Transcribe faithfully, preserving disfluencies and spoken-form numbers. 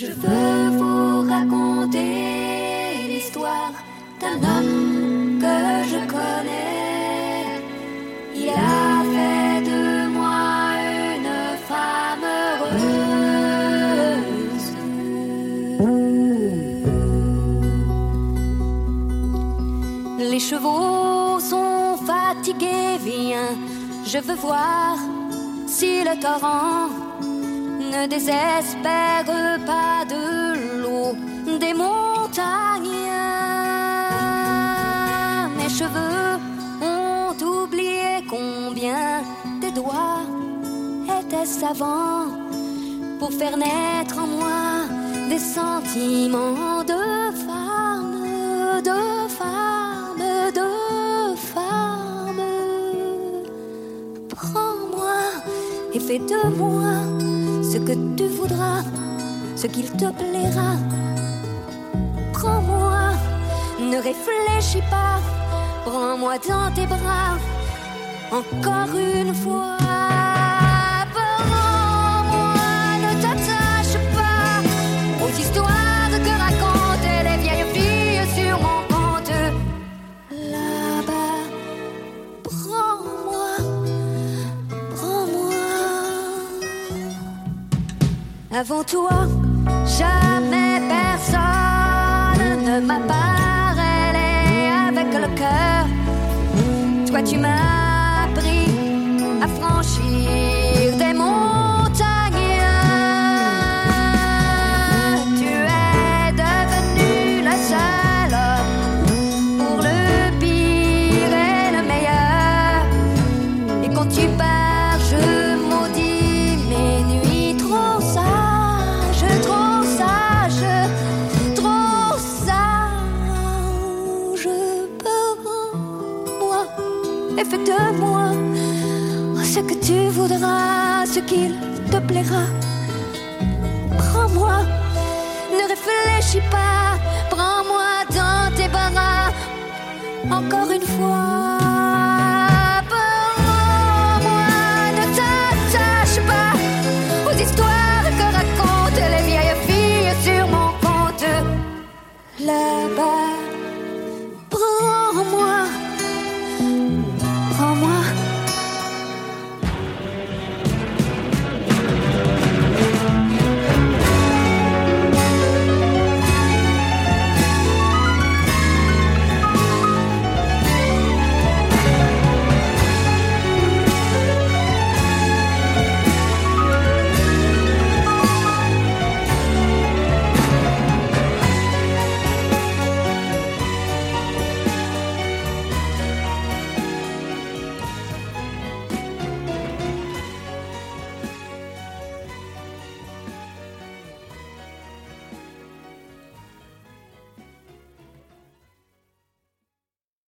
Je veux vous raconter l'histoire d'un homme que je connais. Il a fait de moi une femme heureuse. Les chevaux sont fatigués, viens, je veux voir si le torrent ne désespère pas de l'eau des montagnes. Mes cheveux ont oublié combien tes doigts étaient savants pour faire naître en moi des sentiments de femme, de femme, de femme. Prends-moi et fais de moi ce que tu voudras, ce qu'il te plaira. Prends-moi, ne réfléchis pas, prends-moi dans tes bras, encore une fois. Prends-moi, ne t'attache pas aux histoires que racontent les vieilles filles sur mon compte. Là-bas, prends-moi, prends-moi. Avant toi, jamais personne ne m'a parlé avec le cœur. Toi, tu m'as appris à franchir des montagnes. Tu es devenu le seul homme pour le pire et le meilleur. Et quand tu pars, je maudis mes nuits trop sages, trop sages, trop sages. Prends-moi et fais de moi ce que tu voudras, ce qu'il te plaira. Prends-moi, ne réfléchis pas,